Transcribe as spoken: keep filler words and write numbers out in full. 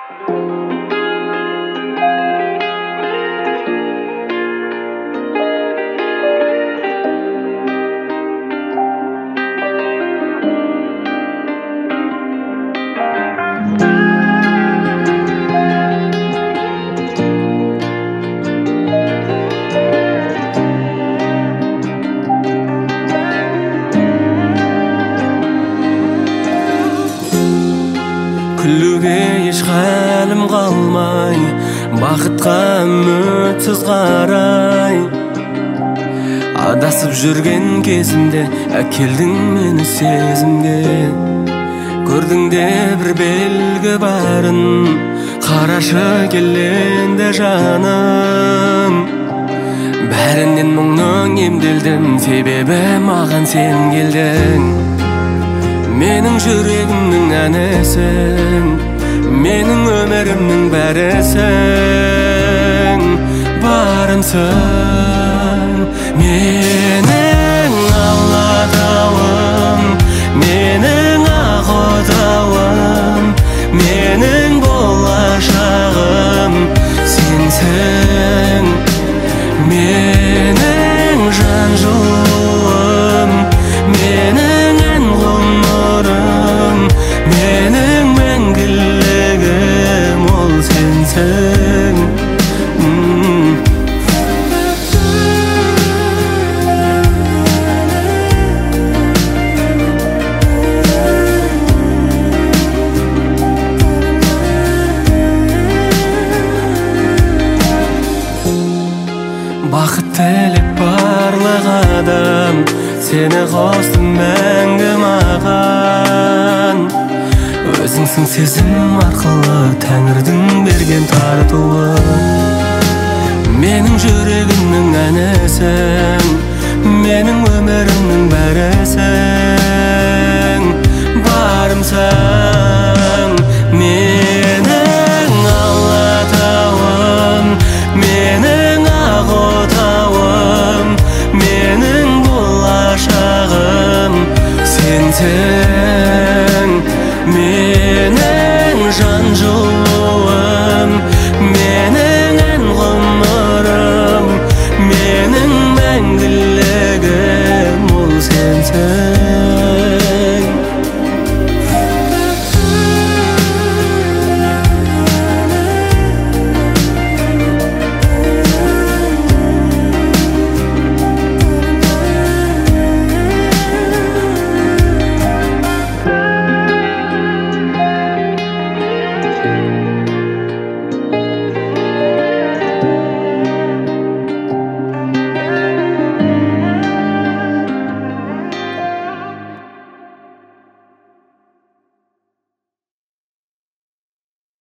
Күлуге еш халым қалмай, бақытқа үмітсіз қарай. Адасып жүрген кезімде әкелдің мені сезімге. Көрдің де бір белгі барын, қарашы келенде жаным. Бәрінен мұңның емделдім, себебі маған сен келдің. Менің жүрегімнің әнесің, менің өмірімнің бәрісің, барымсың. Менің алатауым, менің ақ отауым, менің болашағым сенсің. Менің жан жылуым, менің ән ғұмырым, менің мәңгілігім ол сенсің. Бақыт тілеп барлық адам, сені қосты мәңгі маған. Өзіңсің сезім арқылы Тәңірдің берген тартуы. Менің жүрегімнің әнесің, менің өмірімнің бәрісің.